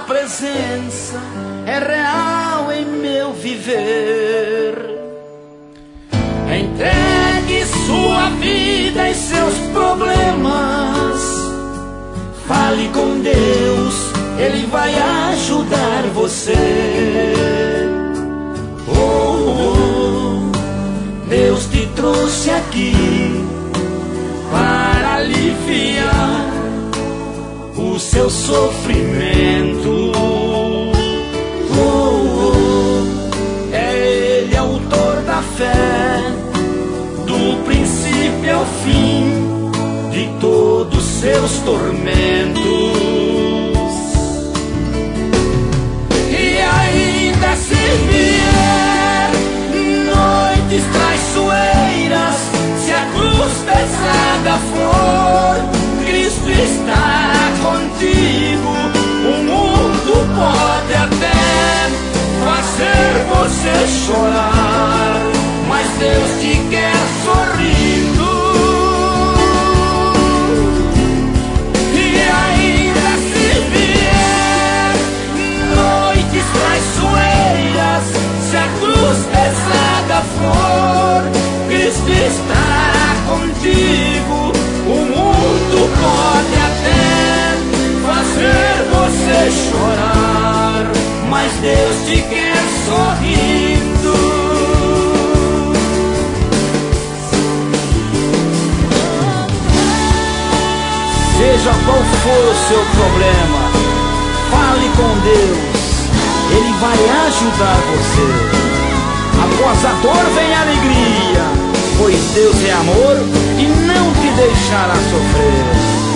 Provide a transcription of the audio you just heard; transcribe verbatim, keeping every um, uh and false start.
Sua presença é real em meu viver. Entregue sua vida e seus problemas. Fale com Deus, Ele vai ajudar você. Oh, oh, Deus te trouxe aqui para aliviar o seu sofrimento. Oh, oh, é Ele autor da fé, do princípio ao fim de todos seus tormentos. E ainda se vier noites traiçoeiras, se a cruz pesada for, Cristo está contigo. O mundo pode até fazer você chorar, mas Deus te quer sorrindo. E ainda se vier noites traiçoeiras, se a cruz pesada for, Cristo está contigo. O mundo pode até fazer você chorar, mas Deus te quer sorrindo. Seja qual for o seu problema, fale com Deus, Ele vai ajudar você. Após a dor vem a alegria, pois Deus é amor e não te deixará sofrer.